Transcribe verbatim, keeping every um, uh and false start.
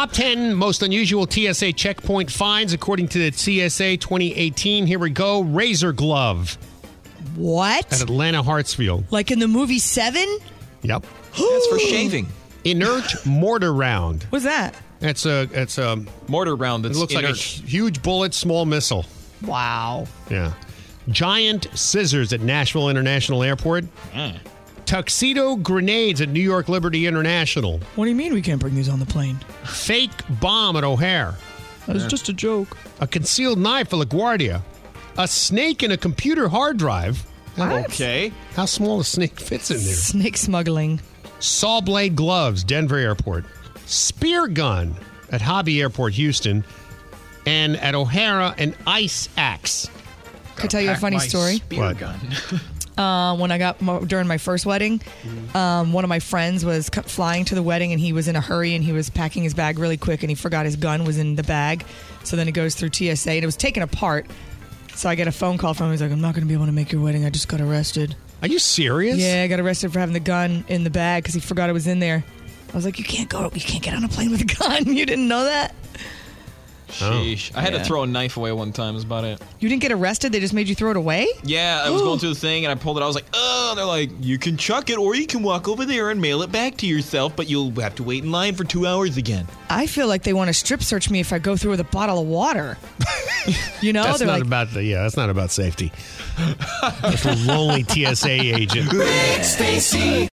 Top ten most unusual T S A checkpoint finds according to the T S A twenty eighteen. Here we go. Razor glove What? at Atlanta Hartsfield. Like in the movie Seven? Yep. That's for shaving. Inert mortar round. What's that? That's a that's a Mortar round that's it looks inert. like a huge bullet, small missile. Wow. Yeah. Giant scissors at Nashville International Airport. Mm. Tuxedo grenades at New York Liberty International. What do you mean we can't bring these on the plane? Fake bomb at O'Hare. That was just a joke. A concealed knife at LaGuardia. A snake in a computer hard drive. Okay. How small a snake fits in there? Snake smuggling. Saw blade gloves, Denver Airport. Spear gun at Hobby Airport, Houston. And at O'Hara, an ice axe. Can I tell you a funny story? Spear What? gun. Uh, when I got mo- during my first wedding, um, one of my friends was c- flying to the wedding and he was in a hurry and he was packing his bag really quick and he forgot his gun was in the bag. So then it goes through T S A and it was taken apart. So I get a phone call from him. He's like, "I'm not going to be able to make your wedding. I just got arrested." Are you serious? Yeah, I got arrested for having the gun in the bag because he forgot it was in there. I was like, "You can't go. You can't get on a plane with a gun. You didn't know that? Sheesh. I had Yeah. to throw a knife away one time. That's about it. You didn't get arrested? They just made you throw it away?" Yeah, I was going through the thing and I pulled it. I was like, oh, they're like, you can chuck it or you can walk over there and mail it back to yourself, but you'll have to wait in line for two hours again. I feel like they want to strip search me if I go through with a bottle of water. You know, That's they're not like, about the, yeah, that's not about safety. That's a lonely T S A agent. Rick Stacy.